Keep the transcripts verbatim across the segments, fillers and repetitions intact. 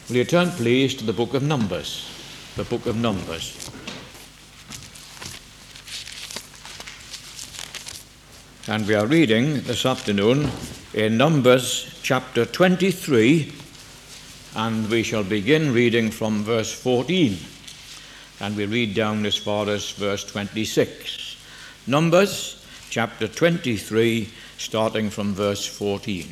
Will you turn, please, to the book of Numbers? The book of Numbers. And we are reading this afternoon in Numbers chapter twenty-three, and we shall begin reading from verse fourteen. And we read down as far as verse twenty-six. Numbers chapter twenty-three, starting from verse fourteen.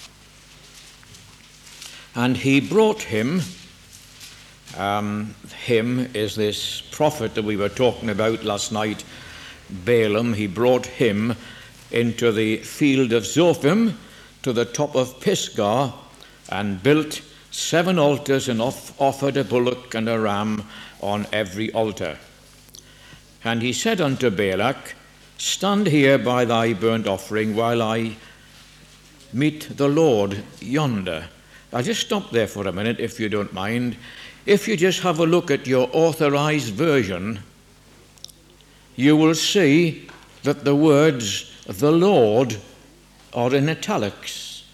And he brought him, um, him is this prophet that we were talking about last night, Balaam. He brought him into the field of Zophim to the top of Pisgah, and built seven altars, and off- offered a bullock and a ram on every altar. And he said unto Balak, Stand here by thy burnt offering while I meet the Lord yonder. I'll just stop there for a minute, if you don't mind. If you just have a look at your authorized version, you will see that the words the Lord are in italics.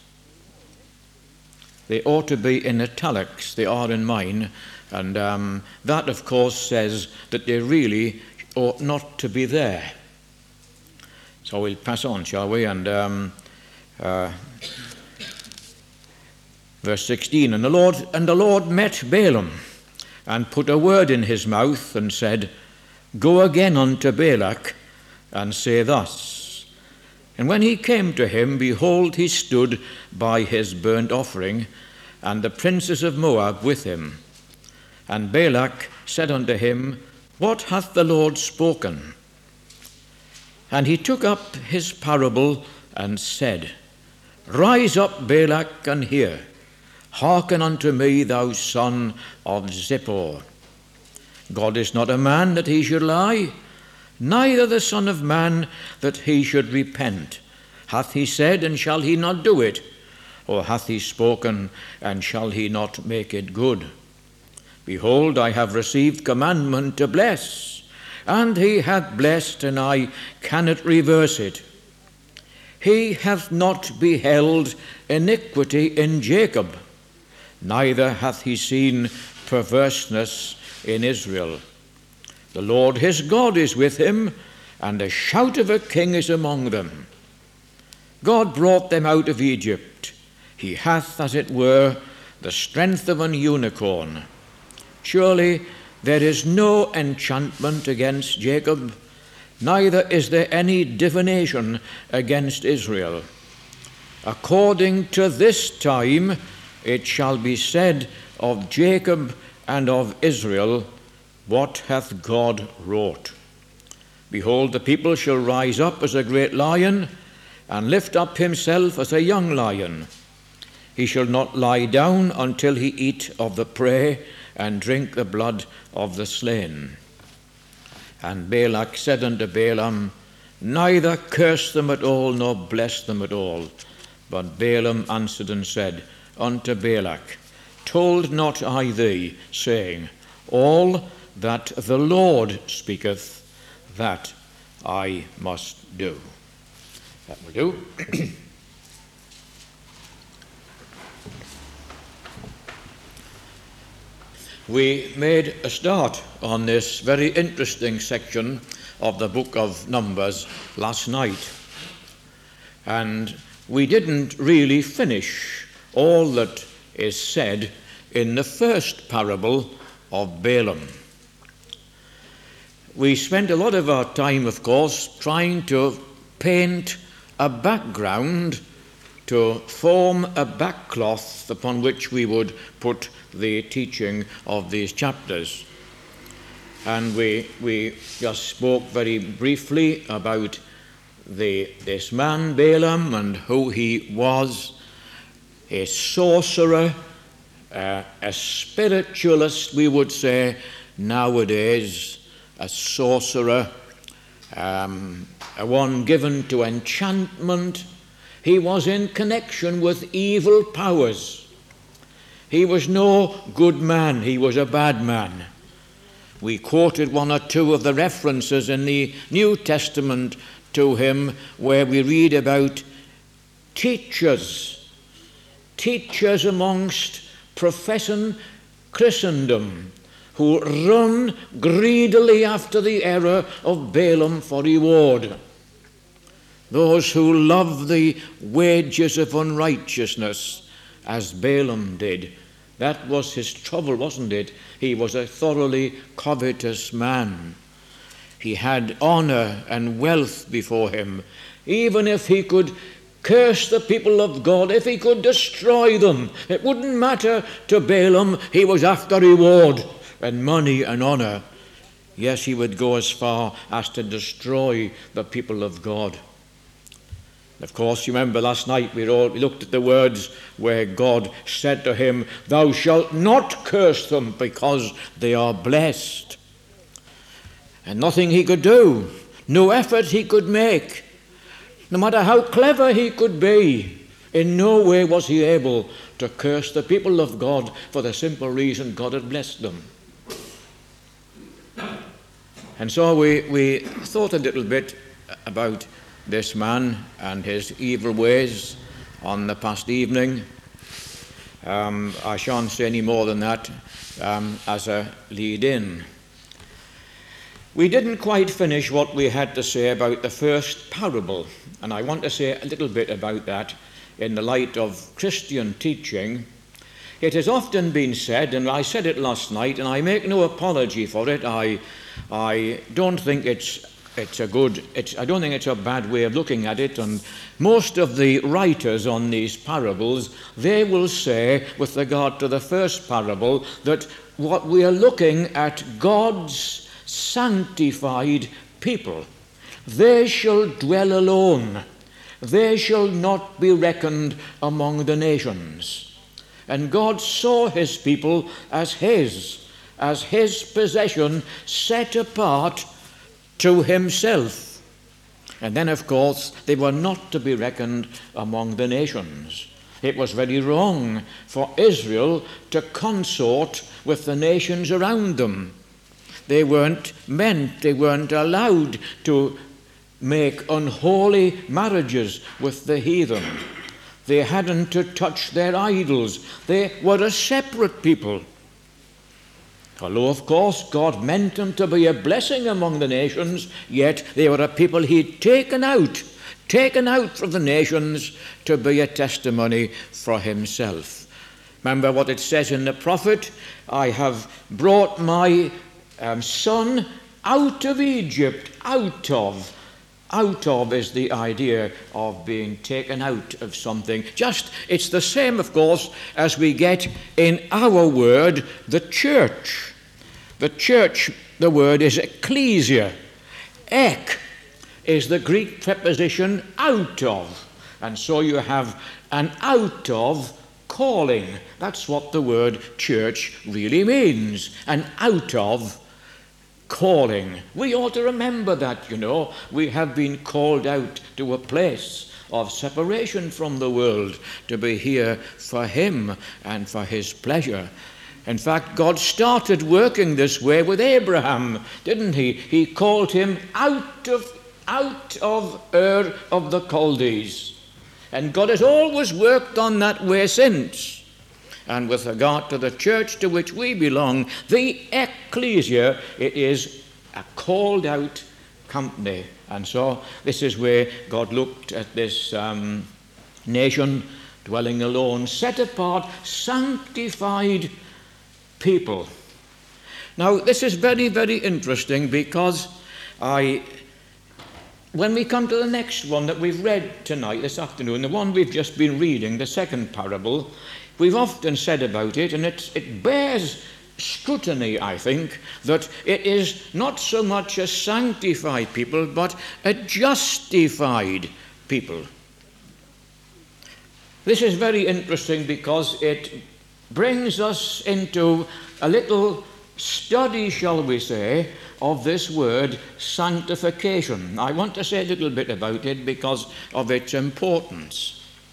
They ought to be in italics. They are in mine. And um, that, of course, says that they really ought not to be there. So we'll pass on, shall we? And um, uh, verse sixteen, and the Lord and the Lord met Balaam, and put a word in his mouth, and said, Go again unto Balak, and say thus. And when he came to him, behold, he stood by his burnt offering, and the princes of Moab with him. And Balak said unto him, What hath the Lord spoken? And he took up his parable, and said, Rise up, Balak, and hear. Hearken unto me, thou son of Zippor. God is not a man that he should lie, neither the Son of Man that he should repent. Hath he said, and shall he not do it? Or hath he spoken, and shall he not make it good? Behold, I have received commandment to bless, and he hath blessed, and I cannot reverse it. He hath not beheld iniquity in Jacob, neither hath he seen perverseness in Israel. The Lord his God is with him, and the shout of a king is among them. God brought them out of Egypt. He hath, as it were, the strength of an unicorn. Surely there is no enchantment against Jacob, neither is there any divination against Israel. According to this time it shall be said of Jacob and of Israel, What hath God wrought? Behold, the people shall rise up as a great lion, and lift up himself as a young lion. He shall not lie down until he eat of the prey, and drink the blood of the slain. And Balak said unto Balaam, Neither curse them at all, nor bless them at all. But Balaam answered and said unto Balak, Told not I thee, saying, All that the Lord speaketh, that I must do. That will do. We made a start on this very interesting section of the book of Numbers last night, and we didn't really finish all that is said in the first parable of Balaam. We spent a lot of our time, of course, trying to paint a background to form a backcloth upon which we would put the teaching of these chapters. And we we just spoke very briefly about the this man Balaam and who he was, a sorcerer, uh, a spiritualist, we would say nowadays, a sorcerer, um, a one given to enchantment. He was in connection with evil powers. He was no good man, he was a bad man. We quoted one or two of the references in the New Testament to him where we read about teachers, teachers amongst professing Christendom, who run greedily after the error of Balaam for reward. Those who love the wages of unrighteousness, as Balaam did. That was his trouble, wasn't it? He was a thoroughly covetous man. He had honor and wealth before him. Even if he could curse the people of God, if he could destroy them, it wouldn't matter to Balaam. He was after reward and money and honor. Yes, he would go as far as to destroy the people of God. Of course, you remember last night we, all, we looked at the words where God said to him, "Thou shalt not curse them, because they are blessed." And nothing he could do, no effort he could make, no matter how clever he could be, in no way was he able to curse the people of God, for the simple reason God had blessed them. And so we, we thought a little bit about this man and his evil ways on the past evening. Um, I shan't say any more than that um, as a lead-in. We didn't quite finish what we had to say about the first parable, and I want to say a little bit about that in the light of Christian teaching. It has often been said, and I said it last night, and I make no apology for it. I, I don't think it's It's a good, it's, I don't think it's a bad way of looking at it, and most of the writers on these parables, they will say, with regard to the first parable, that what we are looking at God's sanctified people. They shall dwell alone. They shall not be reckoned among the nations. And God saw his people as his, as his possession, set apart to himself. And then, of course, they were not to be reckoned among the nations. It was very wrong for Israel to consort with the nations around them. They weren't meant, they weren't allowed to make unholy marriages with the heathen. They hadn't to touch their idols. They were a separate people. Although, of course, God meant them to be a blessing among the nations, yet they were a people he'd taken out, taken out from the nations to be a testimony for himself. Remember what it says in the prophet, "I have brought my um, son out of Egypt," out of. Out of is the idea of being taken out of something. Just, it's the same, of course, as we get in our word, the church. The church, the word is ecclesia. Ek is the Greek preposition out of. And so you have an out of calling. That's what the word church really means. An out of calling. We ought to remember that, you know. We have been called out to a place of separation from the world to be here for him and for his pleasure. In fact, God started working this way with Abraham, didn't he? He called him out of, out of Ur of the Chaldees. And God has always worked on that way since. And with regard to the church to which we belong, the ecclesia, it is a called out company. And so this is where God looked at this um, nation dwelling alone, set apart, sanctified people. Now, this is very, very interesting, because I, when we come to the next one that we've read tonight, this afternoon, the one we've just been reading, the second parable, we've often said about it, and it's, it bears scrutiny, I think, that it is not so much a sanctified people, but a justified people. This is very interesting because it brings us into a little study, shall we say, of this word sanctification. I want to say a little bit about it because of its importance.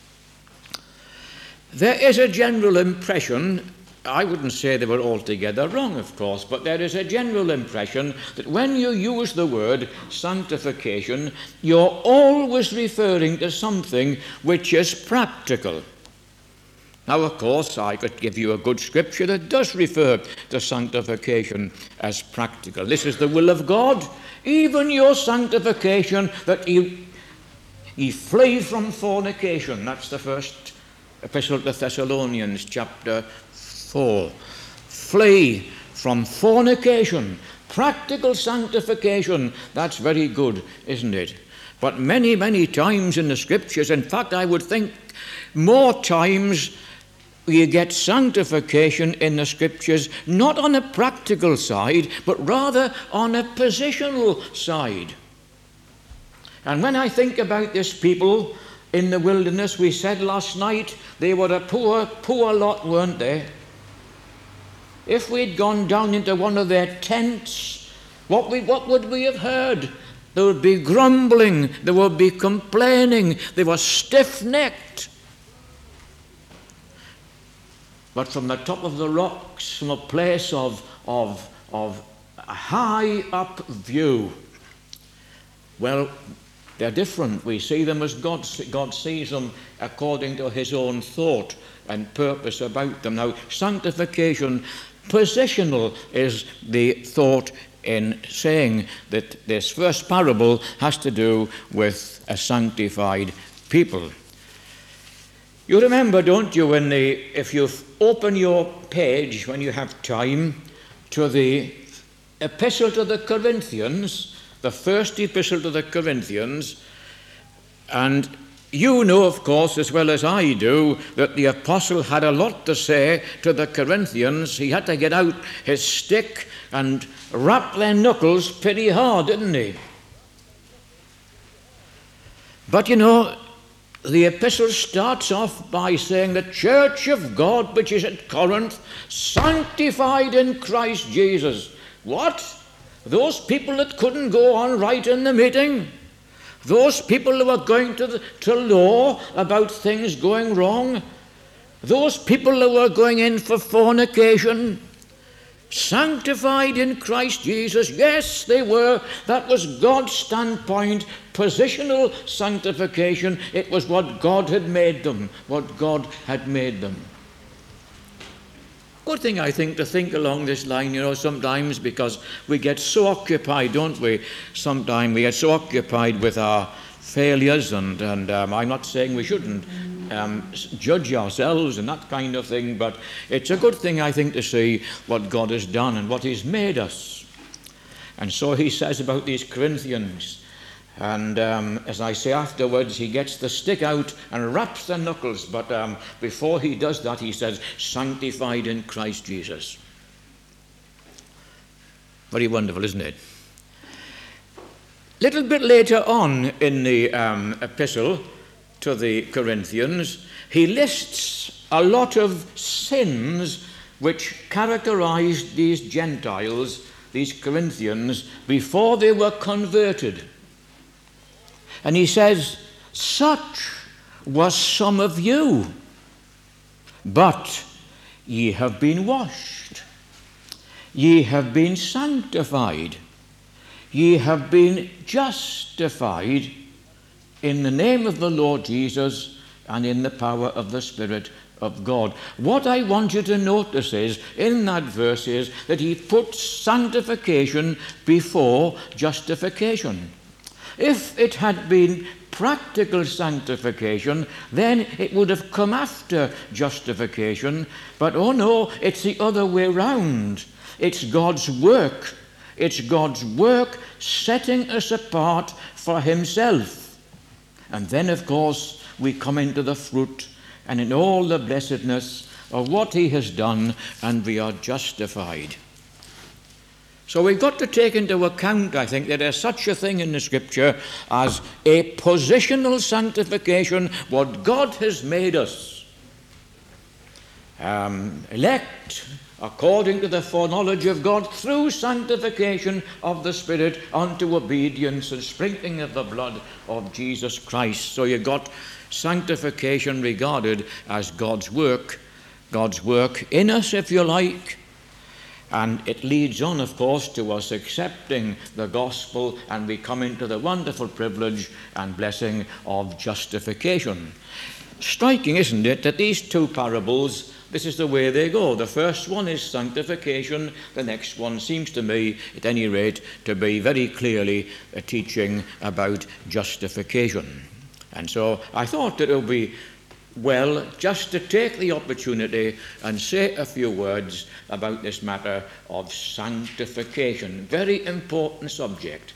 There is a general impression, I wouldn't say they were altogether wrong, of course, but there is a general impression that when you use the word sanctification, you're always referring to something which is practical. Now, of course, I could give you a good scripture that does refer to sanctification as practical. This is the will of God, even your sanctification, that you, you flee from fornication. That's the first epistle to Thessalonians, chapter four. Flee from fornication. Practical sanctification. That's very good, isn't it? But many, many times in the scriptures, in fact, I would think more times, you get sanctification in the scriptures not on a practical side, but rather on a positional side. And when I think about this people in the wilderness, we said last night they were a poor, poor lot, weren't they? If we'd gone down into one of their tents, what, we, what would we have heard? There would be grumbling, there would be complaining, they were stiff-necked. But from the top of the rocks, from a place of, of, of a high up view, well, they're different. We see them as God, God sees them according to his own thought and purpose about them. Now, sanctification, positional, is the thought in saying that this first parable has to do with a sanctified people. You remember, don't you, when the, if you open your page when you have time to the epistle to the Corinthians, the first epistle to the Corinthians, and you know, of course, as well as I do, that the apostle had a lot to say to the Corinthians. He had to get out his stick and rap their knuckles pretty hard, didn't he? But you know, the epistle starts off by saying the church of God, which is at Corinth, sanctified in Christ Jesus. What? Those people that couldn't go on right in the meeting? Those people who were going to, the, to law about things going wrong? Those people who were going in for fornication? Sanctified in Christ Jesus? Yes, they were. That was God's standpoint. Positional sanctification. It was what God had made them. What God had made them. Good thing, I think, to think along this line, you know, sometimes, because we get so occupied, don't we? Sometimes we get so occupied with our failures, and, and um, I'm not saying we shouldn't um, judge ourselves and that kind of thing, but it's a good thing, I think, to see what God has done and what he's made us. And so he says about these Corinthians, and um, as I say afterwards, he gets the stick out and raps their knuckles, but um, before he does that, he says, sanctified in Christ Jesus. Very wonderful, isn't it? Little bit later on in the um, epistle to the Corinthians, he lists a lot of sins which characterized these Gentiles, these Corinthians, before they were converted. And he says, such was some of you, but ye have been washed, ye have been sanctified, ye have been justified in the name of the Lord Jesus and in the power of the Spirit of God. What I want you to notice is, in that verse, is that he puts sanctification before justification. If it had been practical sanctification, then it would have come after justification. But oh no, it's the other way round. It's God's work. It's God's work setting us apart for himself. And then, of course, we come into the fruit and in all the blessedness of what he has done, and we are justified. So we've got to take into account, I think, that there's such a thing in the Scripture as a positional sanctification, what God has made us. Um, elect according to the foreknowledge of God through sanctification of the Spirit unto obedience and sprinkling of the blood of Jesus Christ. So you've got sanctification regarded as God's work, God's work in us, if you like. And it leads on, of course, to us accepting the gospel, and we come into the wonderful privilege and blessing of justification. striking, isn't it, that these two parables, this is the way they go. The first one is sanctification. The next one seems to me, at any rate, to be very clearly a teaching about justification. And so I thought that it would be well just to take the opportunity and say a few words about this matter of sanctification. Very important subject.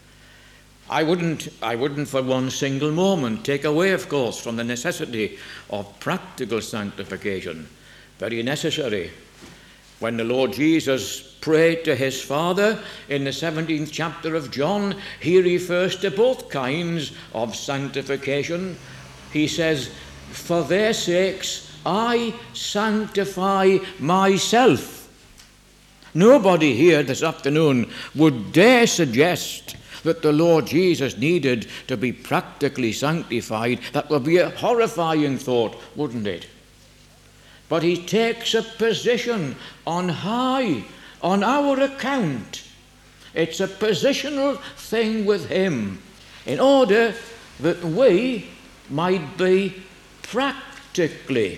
I wouldn't, I wouldn't for one single moment take away, of course, from the necessity of practical sanctification. Very necessary. When the Lord Jesus prayed to his Father in the seventeenth chapter of John, he refers to both kinds of sanctification. He says, "For their sakes I sanctify myself." Nobody here this afternoon would dare suggest that the Lord Jesus needed to be practically sanctified. That would be a horrifying thought, wouldn't it? But he takes a position on high, on our account. It's a positional thing with him, in order that we might be practically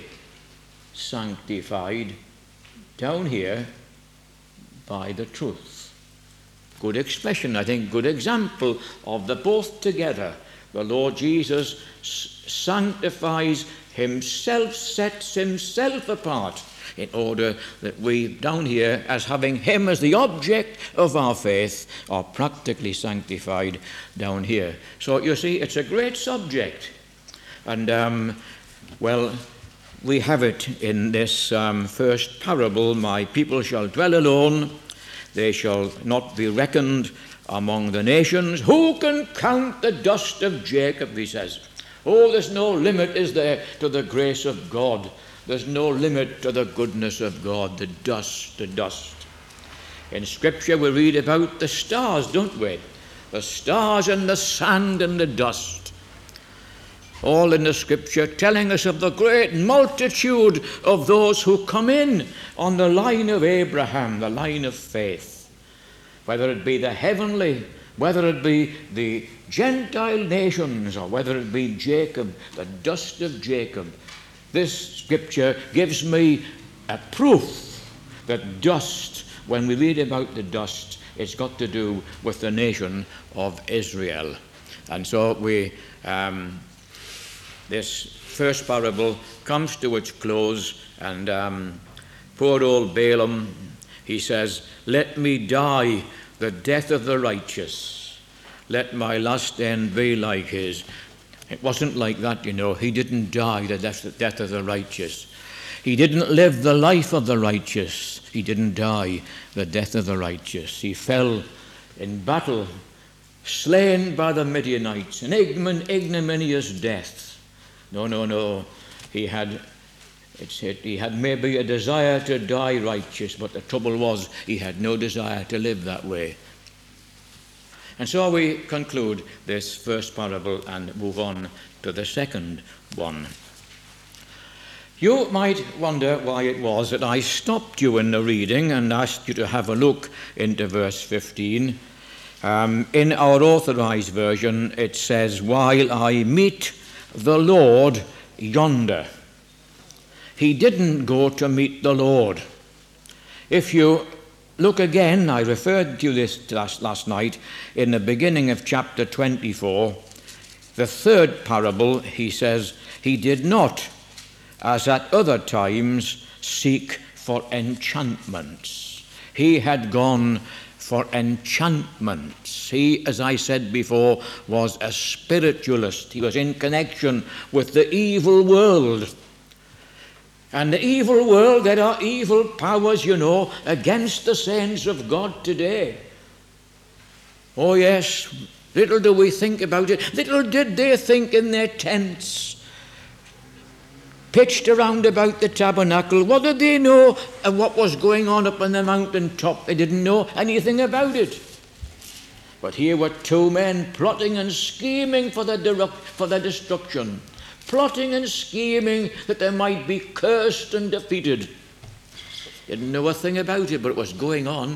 sanctified down here by the truth. Good expression, I think, good example of the both together. The Lord Jesus sanctifies himself, sets himself apart, in order that we down here, as having him as the object of our faith, are practically sanctified down here. So you see, it's a great subject. And, um, well, we have it in this um, first parable, "My people shall dwell alone. They shall not be reckoned among the nations. Who can count the dust of Jacob?" he says. Oh, there's no limit, is there, to the grace of God. There's no limit to the goodness of God. The dust, the dust. In Scripture we read about the stars, don't we? The stars and the sand and the dust. All in the Scripture telling us of the great multitude of those who come in on the line of Abraham, the line of faith. Whether it be the heavenly, whether it be the Gentile nations, or whether it be Jacob, the dust of Jacob. This Scripture gives me a proof that dust, when we read about the dust, it's got to do with the nation of Israel. And so we... Um, This first parable comes to its close, and um, poor old Balaam, he says, "Let me die the death of the righteous. Let my last end be like his." It wasn't like that, you know. He didn't die the death, the death of the righteous. He didn't live the life of the righteous. He didn't die the death of the righteous. He fell in battle, slain by the Midianites, an ignominious death. No, no, no. He had, it's, it, he had maybe a desire to die righteous, but the trouble was he had no desire to live that way. And so we conclude this first parable and move on to the second one. You might wonder why it was that I stopped you in the reading and asked you to have a look into verse fifteen. Um, in our authorized version, it says, "While I meet the Lord yonder." He didn't go to meet the Lord. If you look again, I referred to this last, last night, in the beginning of chapter twenty-four, the third parable, he says, "He did not, as at other times, seek for enchantments." He had gone for enchantments. He, as I said before, was a spiritualist. He was in connection with the evil world. And the evil world, there are evil powers, you know, against the saints of God today. Oh yes, little do we think about it. Little did they think in their tents, pitched around about the tabernacle. What did they know of what was going on up on the mountain top? They didn't know anything about it. But here were two men plotting and scheming for the, for the destruction, plotting and scheming that they might be cursed and defeated. Didn't know a thing about it, but it was going on.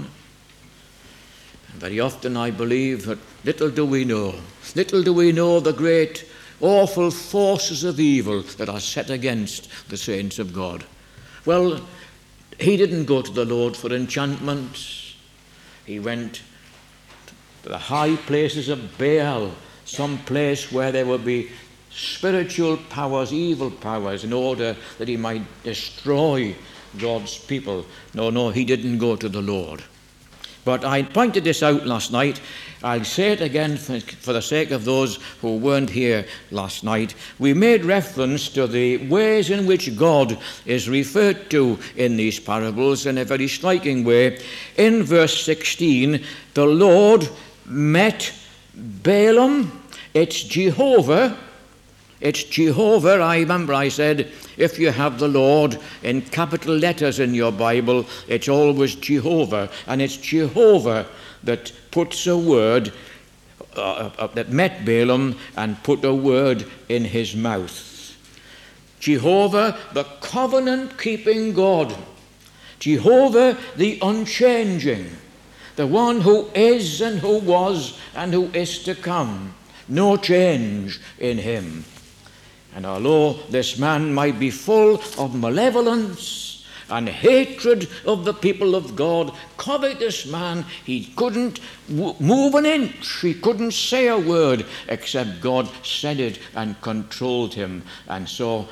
And very often I believe that little do we know, little do we know the great awful forces of evil that are set against the saints of God. Well, he didn't go to the Lord for enchantment. He went to the high places of Baal, some place where there would be spiritual powers, evil powers, in order that he might destroy God's people. No, no, he didn't go to the Lord. But I pointed this out last night. I'll say it again for, for the sake of those who weren't here last night. We made reference to the ways in which God is referred to in these parables in a very striking way. In verse sixteen, the Lord met Balaam. It's Jehovah. It's Jehovah. I remember I said, if you have the Lord in capital letters in your Bible, it's always Jehovah. And it's Jehovah that puts a word, uh, uh, that met Balaam and put a word in his mouth. Jehovah, the covenant-keeping God. Jehovah, the unchanging. The one who is and who was and who is to come. No change in him. And although this man might be full of malevolence and hatred of the people of God, covetous man, he couldn't w- move an inch, he couldn't say a word except God said it and controlled him. And so,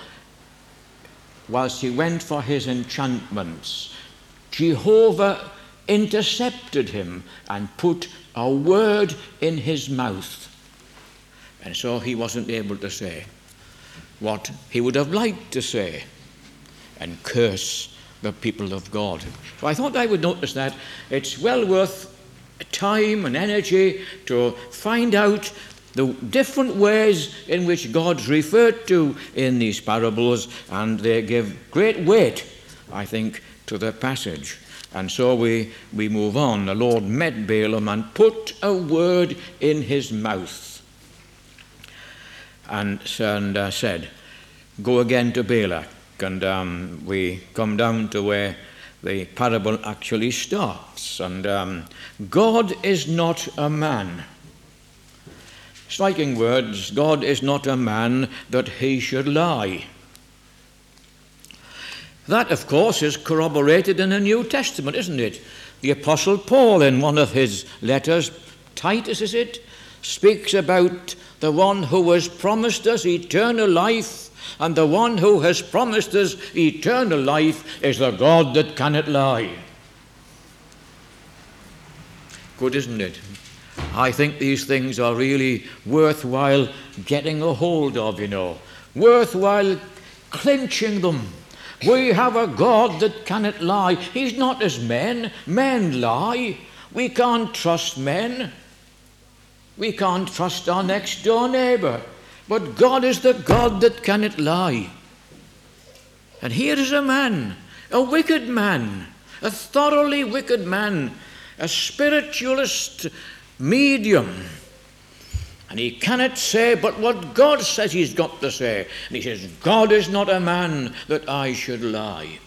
whilst he went for his enchantments, Jehovah intercepted him and put a word in his mouth. And so he wasn't able to say what he would have liked to say and curse the people of God. So I thought I would notice that. It's well worth time and energy to find out the different ways in which God's referred to in these parables, and they give great weight, I think, to the passage. And so we, we move on. The Lord met Balaam and put a word in his mouth. And, and uh, said, go again to Balak. And um, we come down to where the parable actually starts. And um, God is not a man. Striking words, God is not a man that he should lie. That, of course, is corroborated in the New Testament, isn't it? The Apostle Paul, in one of his letters, Titus is it, speaks about the one who has promised us eternal life, and the one who has promised us eternal life is the God that cannot lie. Good, isn't it? I think these things are really worthwhile getting a hold of, you know. Worthwhile clinching them. We have a God that cannot lie. He's not as men. Men lie. We can't trust men. We can't trust our next door neighbor. But God is the God that cannot lie. And here is a man, a wicked man, a thoroughly wicked man, a spiritualist medium. And he cannot say but what God says he's got to say. And he says, God is not a man that I should lie.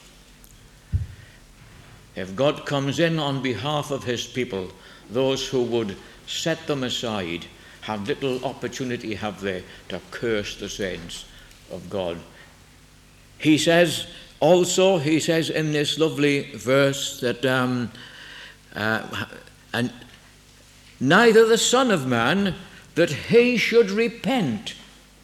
If God comes in on behalf of his people, those who would set them aside have little opportunity, have they, to curse the saints of God. He says also, he says in this lovely verse that um, uh, and neither the Son of Man that he should repent.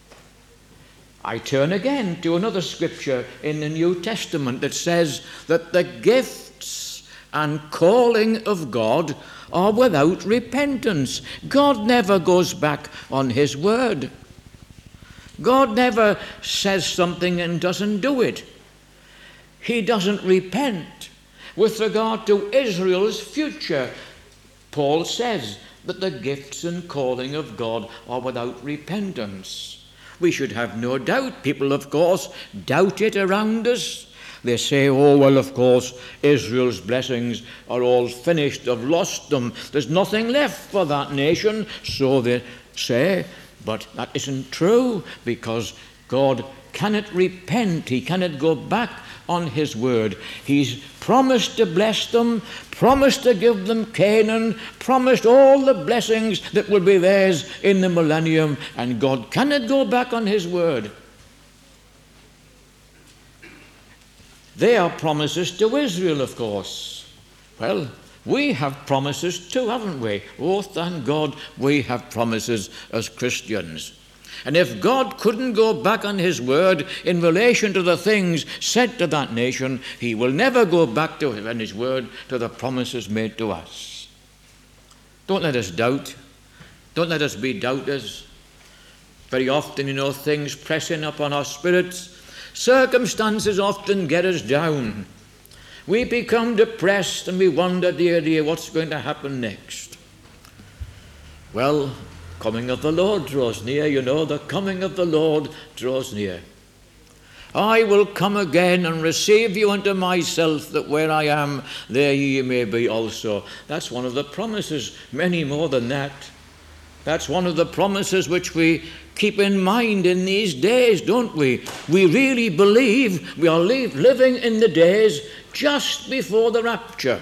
I turn again to another scripture in the New Testament that says that the gifts and calling of God are without repentance. God never goes back on his word. God never says something and doesn't do it. He doesn't repent. With regard to Israel's future, Paul says that the gifts and calling of God are without repentance. We should have no doubt. People, of course, doubt it around us. They say, oh, well, of course, Israel's blessings are all finished. I've lost them. There's nothing left for that nation. So they say, but that isn't true, because God cannot repent. He cannot go back on his word. He's promised to bless them, promised to give them Canaan, promised all the blessings that will be theirs in the millennium, and God cannot go back on his word. They are promises to Israel, of course. Well, we have promises too, haven't we? Oh, thank God we have promises as Christians. And if God couldn't go back on his word in relation to the things said to that nation, he will never go back to in his word to the promises made to us. Don't let us doubt. Don't let us be doubters. Very often, you know, things press in upon our spirits. Circumstances often get us down. We become depressed and we wonder, dear, dear, what's going to happen next? Well, coming of the Lord draws near, you know, the coming of the Lord draws near. I will come again and receive you unto myself, that where I am, there ye may be also. That's one of the promises, many more than that. That's one of the promises which we keep in mind in these days, don't we? We really believe we are li- living in the days just before the rapture.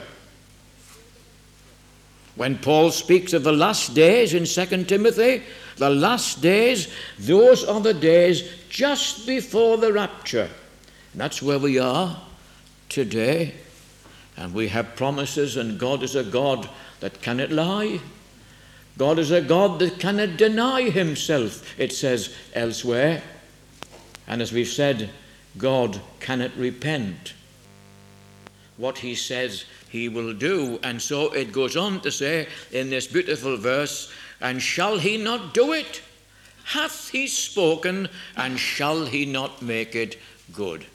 When Paul speaks of the last days in Second Timothy, the last days, those are the days just before the rapture. And that's where we are today. And we have promises, and God is a God that cannot lie. God is a God that cannot deny himself, it says elsewhere. And as we've said, God cannot repent. What he says he will do. And so it goes on to say in this beautiful verse, and shall he not do it? Hath he spoken, and shall he not make it good?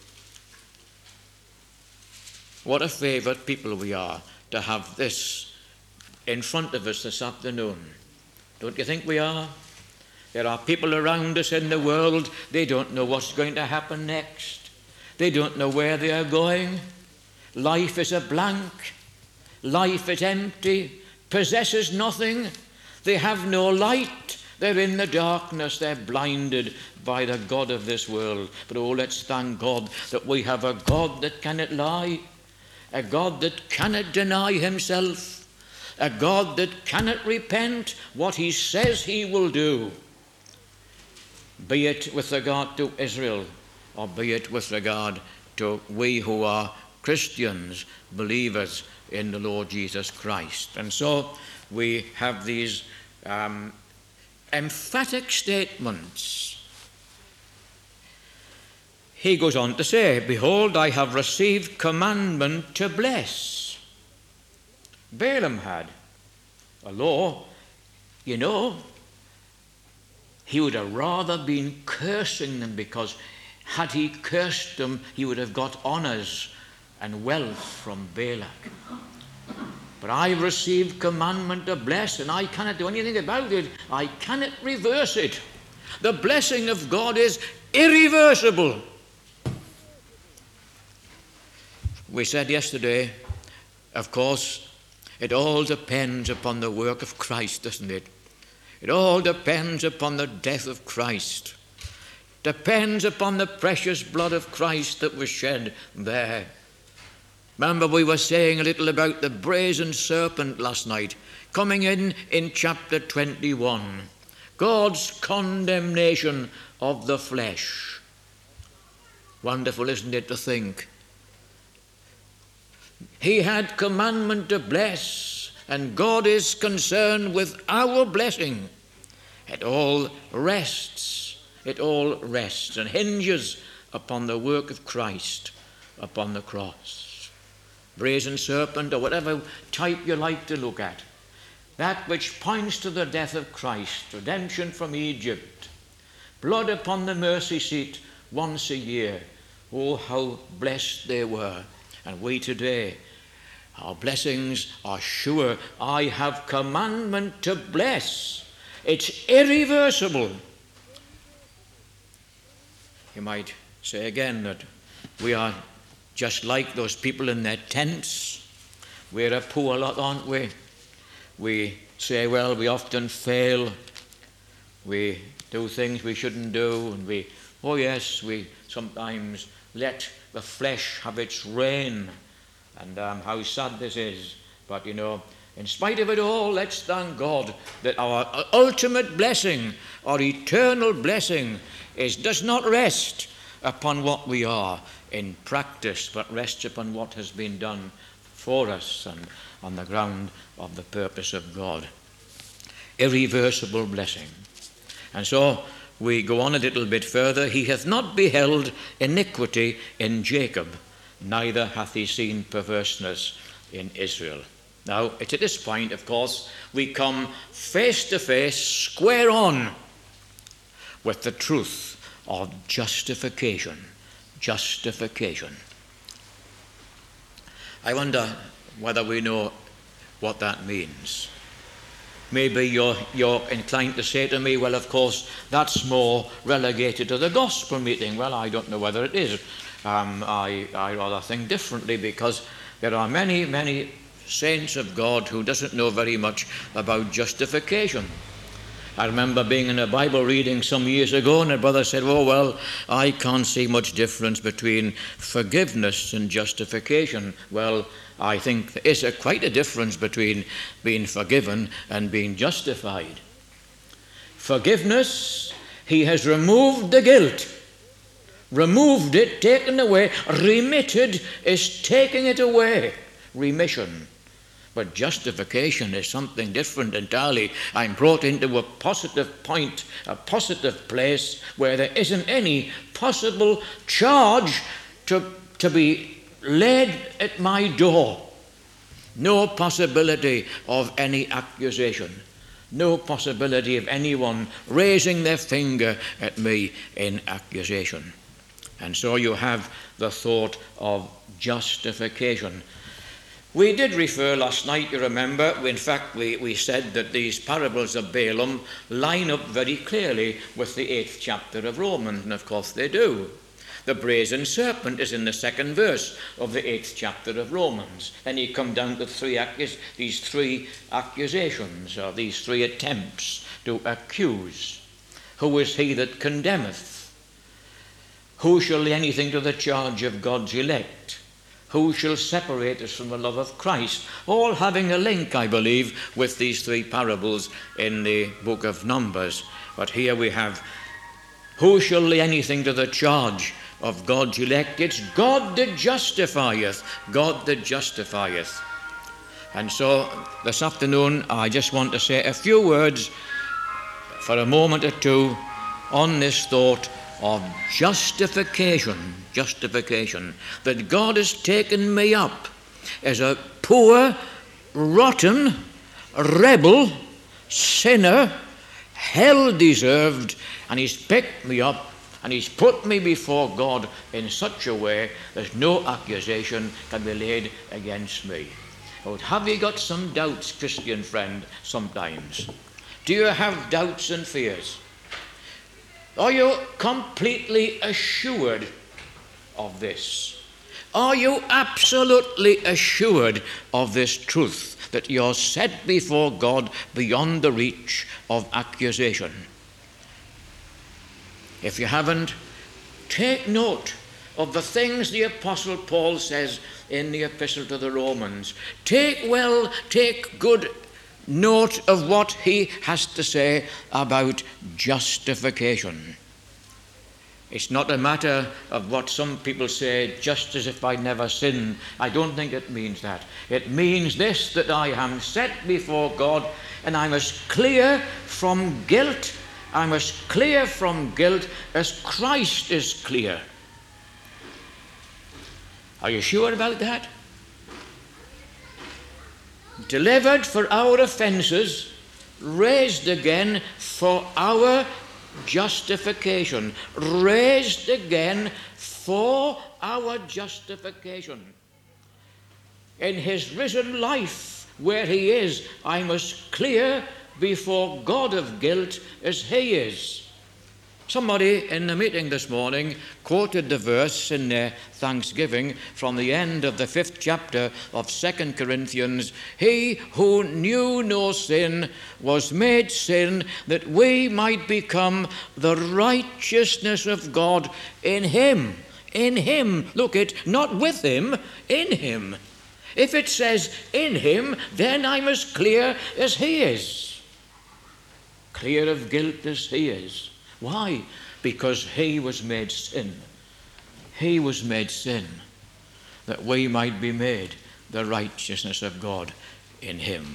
What a favoured people we are to have this in front of us this afternoon. Don't you think we are? There are people around us in the world, they don't know what's going to happen next. They don't know where they are going. Life is a blank. Life is empty, possesses nothing. They have no light. They're in the darkness. They're blinded by the god of this world. But oh, let's thank God that we have a God that cannot lie, a God that cannot deny himself, a God that cannot repent what he says he will do, be it with regard to Israel or be it with regard to we who are Christians, believers in the Lord Jesus Christ. And so we have these um, emphatic statements. He goes on to say, behold, I have received commandment to bless. Balaam had a law, you know, he would have rather been cursing them, because had he cursed them, he would have got honours and wealth from Balak. But I received commandment to bless, and I cannot do anything about it. I cannot reverse it. The blessing of God is irreversible. We said yesterday, of course, it all depends upon the work of Christ, doesn't it? It all depends upon the death of Christ. Depends upon the precious blood of Christ that was shed there. Remember, we were saying a little about the brazen serpent last night, coming in in chapter twenty-one. God's condemnation of the flesh. Wonderful, isn't it, to think? He had commandment to bless, and God is concerned with our blessing. It all rests. It all rests and hinges upon the work of Christ upon the cross. Brazen serpent, or whatever type you like to look at, that which points to the death of Christ, redemption from Egypt, blood upon the mercy seat once a year. Oh, how blessed they were. And we today, our blessings are sure. I have commandment to bless. It's irreversible. You might say again that we are just like those people in their tents. We're a poor lot, aren't we? We say, well, we often fail. We do things we shouldn't do, and we Oh yes, we sometimes let the flesh have its reign, and um, how sad this is. But you know, in spite of it all, let's thank God that our ultimate blessing, our eternal blessing, is does not rest upon what we are in practice, but rests upon what has been done for us and on the ground of the purpose of God. Irreversible blessing. And so we go on a little bit further. He hath not beheld iniquity in Jacob, neither hath he seen perverseness in Israel. Now, it's at this point, of course, we come face to face, square on, with the truth of justification. Justification. I wonder whether we know what that means. Maybe you're, you're inclined to say to me, well, of course, that's more relegated to the gospel meeting. Well, I don't know whether it is. Um, I, I rather think differently, because there are many, many saints of God who doesn't know very much about justification. I remember being in a Bible reading some years ago, and a brother said, oh, well, I can't see much difference between forgiveness and justification. Well, I think there is a, quite a difference between being forgiven and being justified. Forgiveness, he has removed the guilt, removed it, taken away. Remitted is taking it away, remission. But justification is something different entirely. I'm brought into a positive point, a positive place where there isn't any possible charge to, to be laid at my door. No possibility of any accusation. No possibility of anyone raising their finger at me in accusation. And so you have the thought of justification. We did refer last night, you remember, in fact we, we said that these parables of Balaam line up very clearly with the eighth chapter of Romans, and of course they do. The brazen serpent is in the second verse of the eighth chapter of Romans. Then you come down to three accus- these three accusations, or these three attempts to accuse. Who is he that condemneth? Who shall lay anything to the charge of God's elect? Who shall separate us from the love of Christ? All having a link, I believe, with these three parables in the book of Numbers. But here we have, who shall lay anything to the charge of God's elect? It's God that justifieth, God that justifieth. And so this afternoon I just want to say a few words for a moment or two on this thought of justification, justification, that God has taken me up as a poor, rotten, rebel, sinner, hell-deserved, and he's picked me up and he's put me before God in such a way that no accusation can be laid against me. But have you got some doubts, Christian friend, sometimes? Do you have doubts and fears? Are you completely assured of this? Are you absolutely assured of this truth, that you're set before God beyond the reach of accusation? If you haven't, take note of the things the Apostle Paul says in the Epistle to the Romans. Take well, take good note of what he has to say about justification. It's not a matter of what some people say, just as if I never sinned. I don't think it means that. It means this, that I am set before God and I'm as clear from guilt, I'm as clear from guilt as Christ is clear. Are you sure about that? Delivered for our offences, raised again for our justification. Raised again for our justification. In his risen life, where he is, I'm as clear before God of guilt as he is. Somebody in the meeting this morning quoted the verse in their thanksgiving from the end of the fifth chapter of Second Corinthians. He who knew no sin was made sin that we might become the righteousness of God in him. In him. Look it, not with him, in him. If it says in him, then I'm as clear as he is. Clear of guilt as he is. Why? Because he was made sin. He was made sin that we might be made the righteousness of God in him.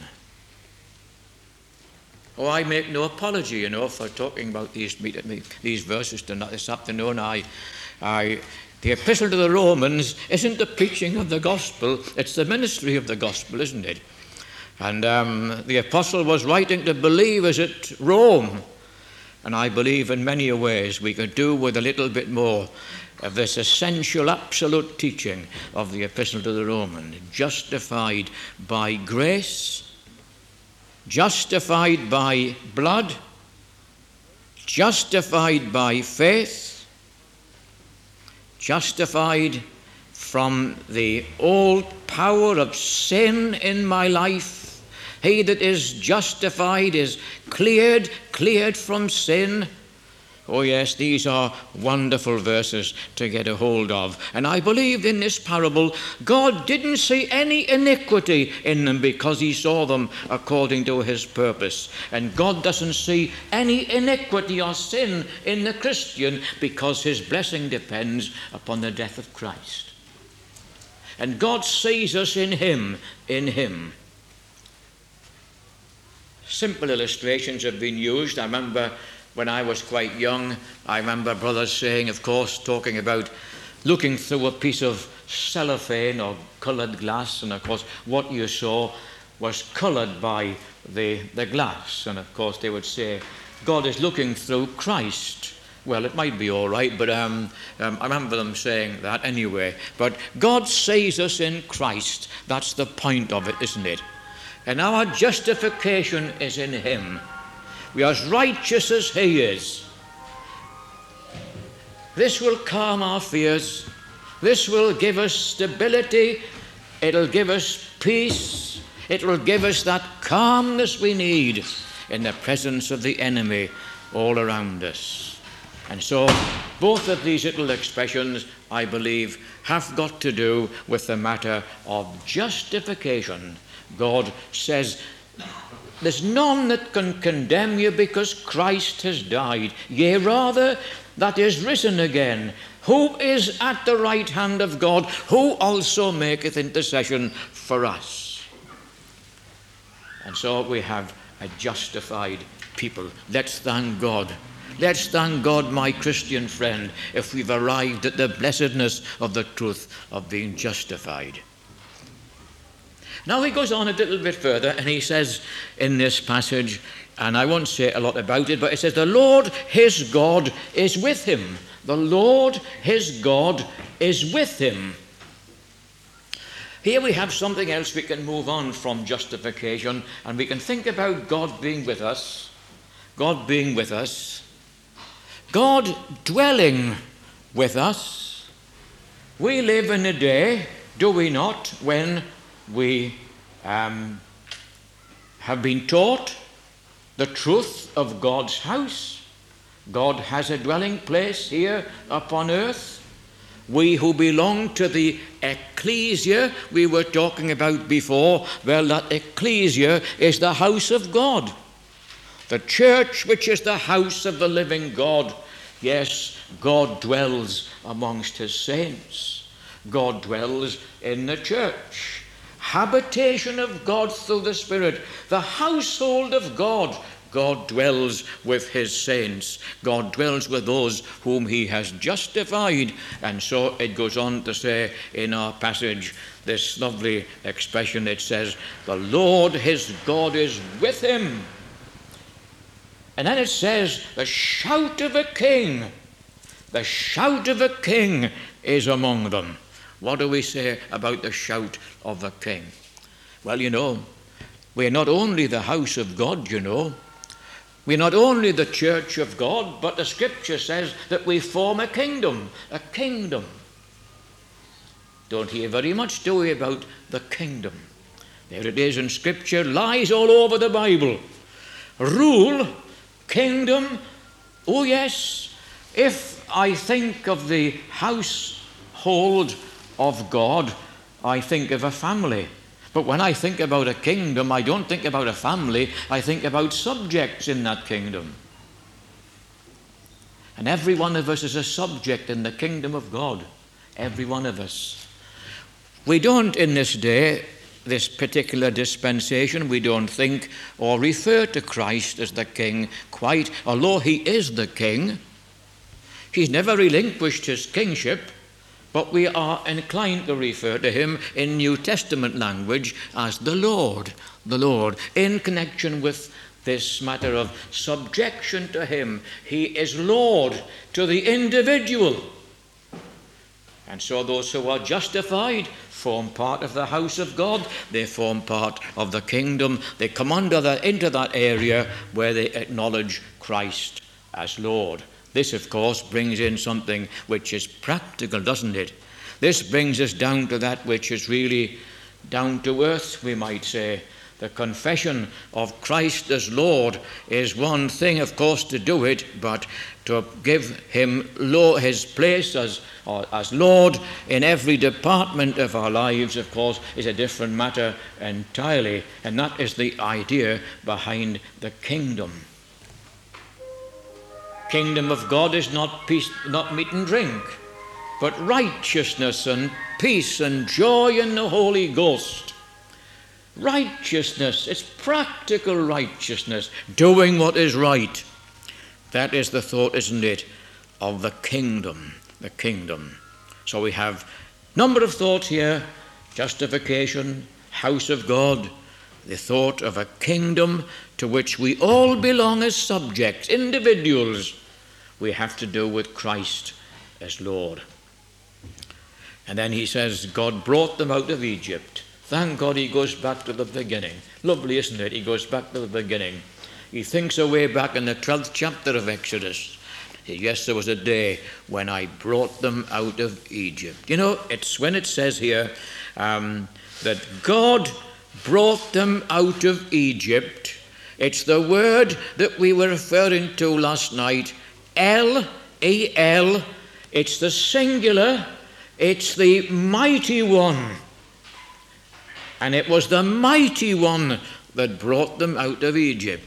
Oh, I make no apology, you know, for talking about these these verses tonight, this afternoon. I, I, the Epistle to the Romans isn't the preaching of the gospel, it's the ministry of the gospel, isn't it? And um, the apostle was writing to believers at Rome. And I believe in many ways we could do with a little bit more of this essential, absolute teaching of the Epistle to the Romans. Justified by grace, justified by blood, justified by faith, justified from the old power of sin in my life. He that is justified is cleared, cleared from sin. Oh yes, these are wonderful verses to get a hold of. And I believe in this parable, God didn't see any iniquity in them because he saw them according to his purpose. And God doesn't see any iniquity or sin in the Christian because his blessing depends upon the death of Christ. And God sees us in him, in him. Simple illustrations have been used. I remember when I was quite young, I remember brothers saying, of course, talking about looking through a piece of cellophane or coloured glass, and of course what you saw was coloured by the, the glass. And of course they would say, God is looking through Christ. Well, it might be all right, but um, um, I remember them saying that anyway. But God sees us in Christ. That's the point of it, isn't it? And our justification is in him. We are as righteous as he is. This will calm our fears. This will give us stability. It'll give us peace. It will give us that calmness we need in the presence of the enemy all around us. And so both of these little expressions, I believe, have got to do with the matter of justification. God says, there's none that can condemn you because Christ has died. Yea, rather, that is risen again, who is at the right hand of God, who also maketh intercession for us. And so we have a justified people. Let's thank God. Let's thank God, my Christian friend, if we've arrived at the blessedness of the truth of being justified. Now he goes on a little bit further and he says in this passage, and I won't say a lot about it, but it says, the Lord his God is with him. The Lord his God is with him. Here we have something else we can move on from justification, and we can think about God being with us. God being with us. God dwelling with us. We live in a day, do we not, when we um, have been taught the truth of God's house. God has a dwelling place here upon earth. We who belong to the ecclesia we were talking about before, well, that ecclesia is the house of God. The church, which is the house of the living God. Yes, God dwells amongst his saints. God dwells in the church. Habitation of God through the Spirit. The household of God. God dwells with his saints. God dwells with those whom he has justified. And so it goes on to say in our passage, this lovely expression, it says, the Lord his God is with him. And then it says, the shout of a king. The shout of a king is among them. What do we say about the shout of a king? Well, you know, we're not only the house of God, you know, We're not only the church of God, but the Scripture says that we form a kingdom, a kingdom. Don't hear very much, do we, about the kingdom? There it is in Scripture, lies all over the Bible. Rule, kingdom, oh yes. If I think of the household of God, I think of a family. But when I think about a kingdom, I don't think about a family, I think about subjects in that kingdom. And every one of us is a subject in the kingdom of God. Every one of us. We don't in this day, this particular dispensation, we don't think or refer to Christ as the King quite, although he is the King. He's never relinquished his kingship, but we are inclined to refer to him in New Testament language as the Lord, the Lord, in connection with this matter of subjection to him. He is Lord to the individual. And so those who are justified form part of the house of God. They form part of the kingdom. They come under the, into that area where they acknowledge Christ as Lord. This, of course, brings in something which is practical, doesn't it? This brings us down to that which is really down to earth, we might say. The confession of Christ as Lord is one thing, of course, to do it, but to give him his place as, as Lord in every department of our lives, of course, is a different matter entirely. And that is the idea behind the kingdom. Kingdom of God is not peace, not meat and drink, but righteousness and peace and joy in the Holy Ghost. Righteousness, it's practical righteousness, doing what is right. That is the thought, isn't it, of the kingdom, the kingdom. So we have a number of thoughts here: justification, house of God, the thought of a kingdom to which we all belong as subjects, individuals. We have to do with Christ as Lord. And then he says, God brought them out of Egypt. Thank God he goes back to the beginning. Lovely, isn't it? He goes back to the beginning. He thinks away back in the twelfth chapter of Exodus. Yes, there was a day when I brought them out of Egypt. You know, it's when it says here um, that God brought them out of Egypt. It's the word that we were referring to last night, El, E L. It's the singular. It's the mighty one. And it was the mighty one that brought them out of Egypt.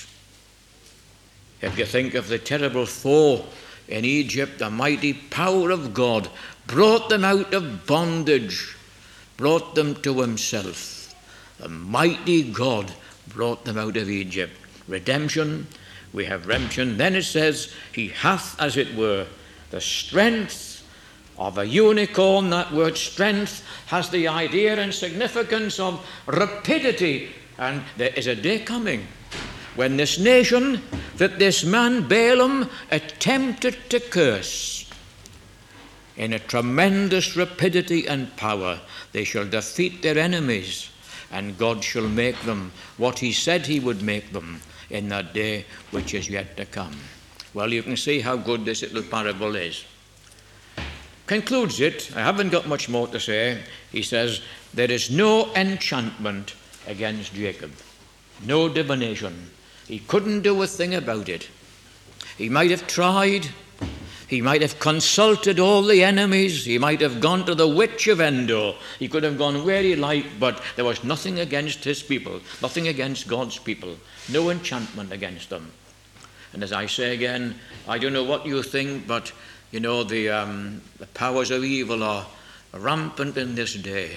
If you think of the terrible foe in Egypt, the mighty power of God brought them out of bondage, brought them to himself. The mighty God brought them out of Egypt. Redemption, we have redemption. Then it says, he hath, as it were, the strength of a unicorn. That word strength has the idea and significance of rapidity. And there is a day coming when this nation that this man Balaam attempted to curse, in a tremendous rapidity and power, they shall defeat their enemies, and God shall make them what he said he would make them in that day which is yet to come. Well, you can see how good this little parable is. Concludes it, I haven't got much more to say. He says, there is no enchantment against Jacob, no divination. He couldn't do a thing about it. He might have tried, he might have consulted all the enemies, he might have gone to the witch of Endor, he could have gone where he liked, but there was nothing against his people, nothing against God's people, no enchantment against them. And as I say again, I don't know what you think, but you know, the, um, the powers of evil are rampant in this day.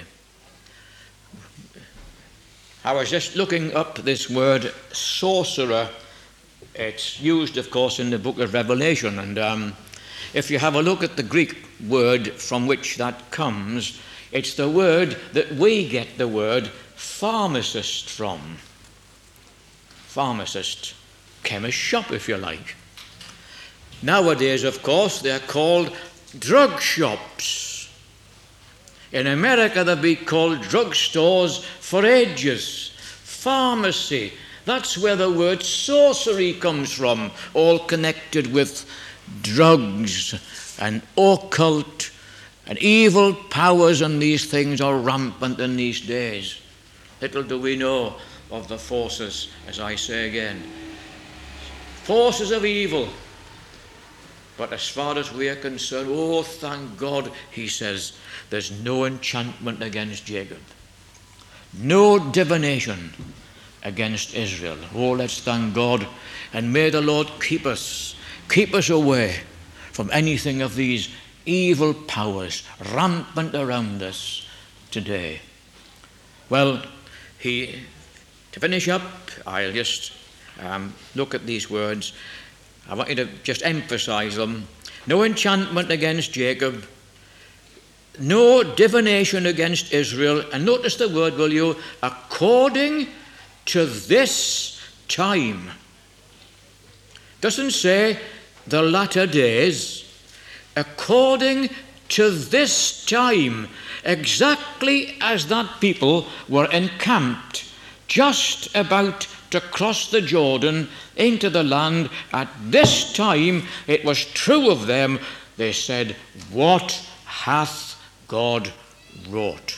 I was just looking up this word sorcerer. It's used, of course, in the book of Revelation. And um, if you have a look at the Greek word from which that comes, it's the word that we get the word pharmacist from. Pharmacist, chemist shop, if you like. Nowadays, of course, they're called drug shops. In America, they've been called drug stores for ages. Pharmacy, That's where the word sorcery comes from, all connected with drugs and occult and evil powers, and these things are rampant in these days. Little do we know of the forces, as I say again, forces of evil. But as far as we are concerned, oh, thank God, he says, there's no enchantment against Jacob, no divination against Israel. Oh, let's thank God, and may the Lord keep us, keep us away from anything of these evil powers rampant around us today. Well, he, to finish up, I'll just um, look at these words. I want you to just emphasize them. No enchantment against Jacob, no divination against Israel, and notice the word, will you, according to this time. Doesn't say the latter days, according to this time, exactly as that people were encamped just about to cross the Jordan into the land. At this time it was true of them. They said, what hath God wrought?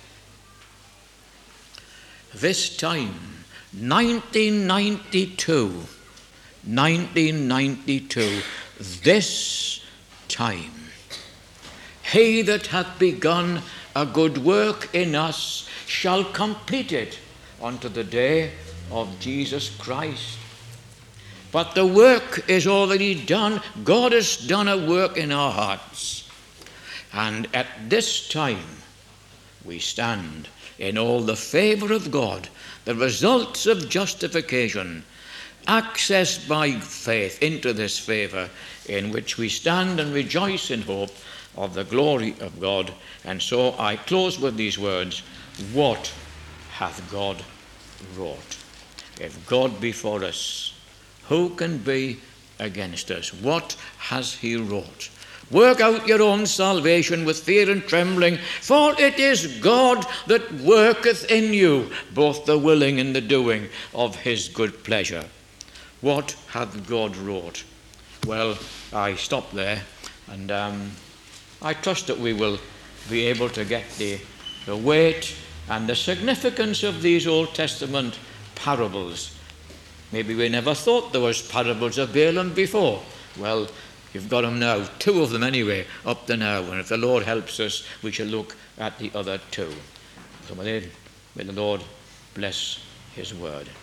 This time, nineteen ninety-two, nineteen ninety-two, this time, he that hath begun a good work in us shall complete it unto the day of Jesus Christ. But the work is already done. God has done a work in our hearts. And at this time we stand in all the favour of God, the results of justification, access by faith into this favour, in which we stand and rejoice in hope of the glory of God. And so I close with these words, what hath God wrought? If God be for us, who can be against us? What has he wrought? Work out your own salvation with fear and trembling, for it is God that worketh in you, both the willing and the doing of his good pleasure. What hath God wrought? Well, I stop there, and um, I trust that we will be able to get the, the weight and the significance of these Old Testament parables. Maybe we never thought there was parables of Balaam before. Well, you've got them now, two of them anyway, up to now, and if the Lord helps us, we shall look at the other two. So may the Lord bless his word.